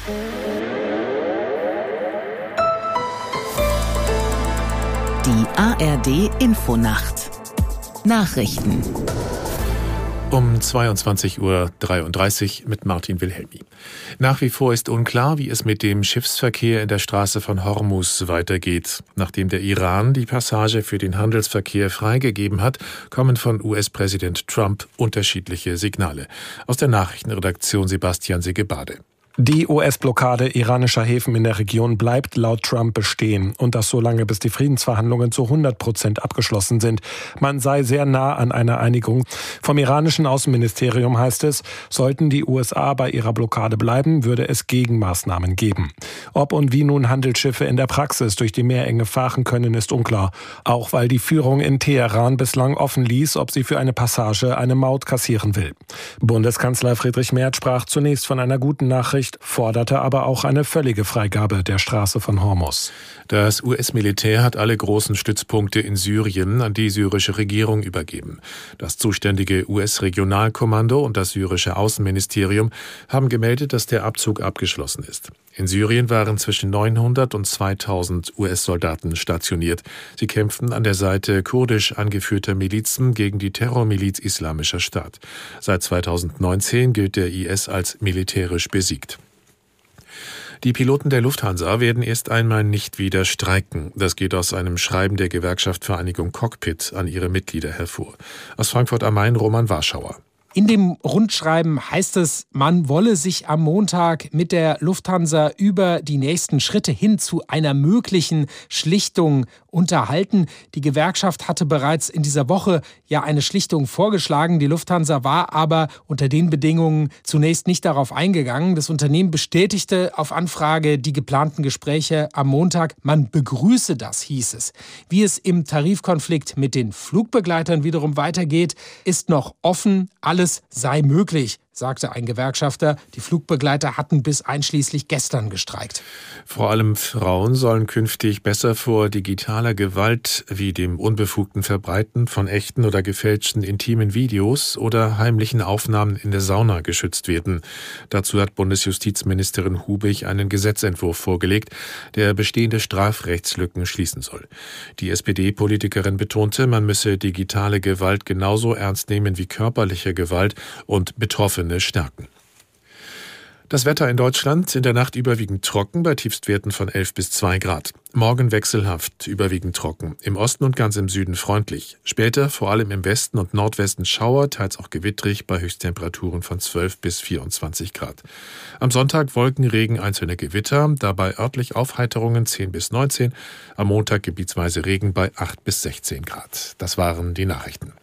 Die ARD-Infonacht. Nachrichten. Um 22:33 Uhr mit Martin Wilhelmi. Nach wie vor ist unklar, wie es mit dem Schiffsverkehr in der Straße von Hormuz weitergeht. Nachdem der Iran die Passage für den Handelsverkehr freigegeben hat, kommen von US-Präsident Trump unterschiedliche Signale. Aus der Nachrichtenredaktion Sebastian Segebade. Die US-Blockade iranischer Häfen in der Region bleibt laut Trump bestehen. Und das so lange, bis die Friedensverhandlungen zu 100% abgeschlossen sind. Man sei sehr nah an einer Einigung. Vom iranischen Außenministerium heißt es, sollten die USA bei ihrer Blockade bleiben, würde es Gegenmaßnahmen geben. Ob und wie nun Handelsschiffe in der Praxis durch die Meerenge fahren können, ist unklar. Auch weil die Führung in Teheran bislang offen ließ, ob sie für eine Passage eine Maut kassieren will. Bundeskanzler Friedrich Merz sprach zunächst von einer guten Nachricht, forderte aber auch eine völlige Freigabe der Straße von Hormuz. Das US-Militär hat alle großen Stützpunkte in Syrien an die syrische Regierung übergeben. Das zuständige US-Regionalkommando und das syrische Außenministerium haben gemeldet, dass der Abzug abgeschlossen ist. In Syrien waren zwischen 900 und 2000 US-Soldaten stationiert. Sie kämpften an der Seite kurdisch angeführter Milizen gegen die Terrormiliz Islamischer Staat. Seit 2019 gilt der IS als militärisch besiegt. Die Piloten der Lufthansa werden erst einmal nicht wieder streiken. Das geht aus einem Schreiben der Gewerkschaft Vereinigung Cockpit an ihre Mitglieder hervor. Aus Frankfurt am Main Roman Warschauer. In dem Rundschreiben heißt es, man wolle sich am Montag mit der Lufthansa über die nächsten Schritte hin zu einer möglichen Schlichtung unterhalten. Die Gewerkschaft hatte bereits in dieser Woche ja eine Schlichtung vorgeschlagen. Die Lufthansa war aber unter den Bedingungen zunächst nicht darauf eingegangen. Das Unternehmen bestätigte auf Anfrage die geplanten Gespräche am Montag. Man begrüße das, hieß es. Wie es im Tarifkonflikt mit den Flugbegleitern wiederum weitergeht, ist noch offen. Alles sei möglich, sagte ein Gewerkschafter. Die Flugbegleiter hatten bis einschließlich gestern gestreikt. Vor allem Frauen sollen künftig besser vor digitaler Gewalt wie dem unbefugten Verbreiten von echten oder gefälschten intimen Videos oder heimlichen Aufnahmen in der Sauna geschützt werden. Dazu hat Bundesjustizministerin Hubig einen Gesetzentwurf vorgelegt, der bestehende Strafrechtslücken schließen soll. Die SPD-Politikerin betonte, man müsse digitale Gewalt genauso ernst nehmen wie körperliche Gewalt und Betroffene stärken. Das Wetter in Deutschland: in der Nacht überwiegend trocken, bei Tiefstwerten von 11 bis 2 Grad. Morgen wechselhaft, überwiegend trocken. Im Osten und ganz im Süden freundlich. Später vor allem im Westen und Nordwesten Schauer, teils auch gewittrig, bei Höchsttemperaturen von 12 bis 24 Grad. Am Sonntag Wolken, Regen, einzelne Gewitter, dabei örtlich Aufheiterungen 10 bis 19. Am Montag gebietsweise Regen bei 8 bis 16 Grad. Das waren die Nachrichten.